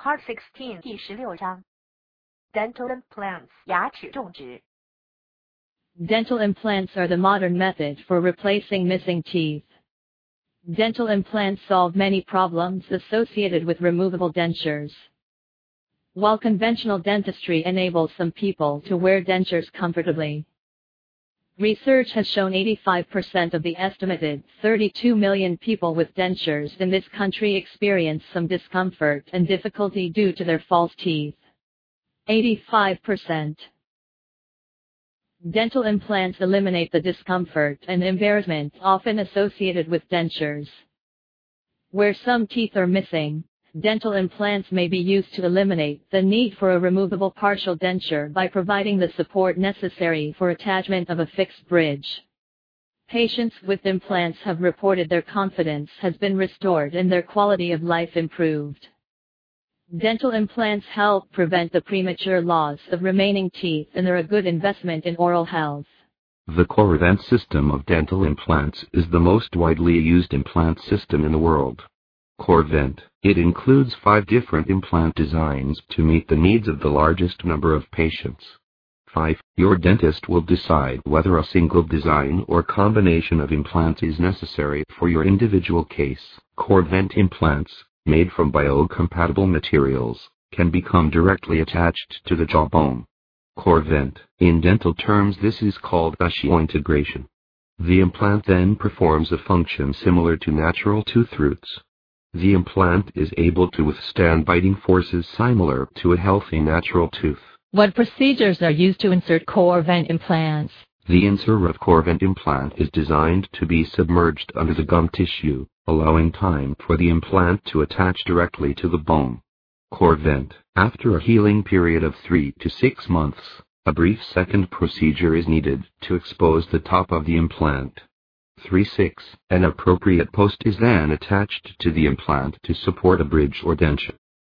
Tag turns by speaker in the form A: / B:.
A: Part 16第16章 Dental implants 牙齿种植
B: Dental implants are the modern method for replacing missing teeth. Dental implants solve many problems associated with removable dentures. While conventional dentistry enables some people to wear dentures comfortably, research has shown 85% of the estimated 32 million people with dentures in this country experience some discomfort and difficulty due to their false teeth. 85%. Dental implants eliminate the discomfort and embarrassment often associated with dentures. Where some teeth are missing, dental implants may be used to eliminate the need for a removable partial denture by providing the support necessary for attachment of a fixed bridge. Patients with implants have reported their confidence has been restored and their quality of life improved. Dental implants help prevent the premature loss of remaining teeth and are a good investment in oral health.
C: The Corvent system of dental implants is the most widely used implant system in the world. Corvent, it includes 5 different implant designs to meet the needs of the largest number of patients. 5. Your dentist will decide whether a single design or combination of implants is necessary for your individual case. Corvent implants, made from biocompatible materials, can become directly attached to the jawbone. Corvent, in dental terms this is called osseointegration. The implant then performs a function similar to natural tooth roots. The implant is able to withstand biting forces similar to a healthy natural tooth.
D: What procedures are used to insert Corvent implants?
C: The insert of Corvent implant is designed to be submerged under the gum tissue, allowing time for the implant to attach directly to the bone. Corvent, after a healing period of 3 to 6 months, a brief second procedure is needed to expose the top of the implant. 3-6. An appropriate post is then attached to the implant to support a bridge or denture.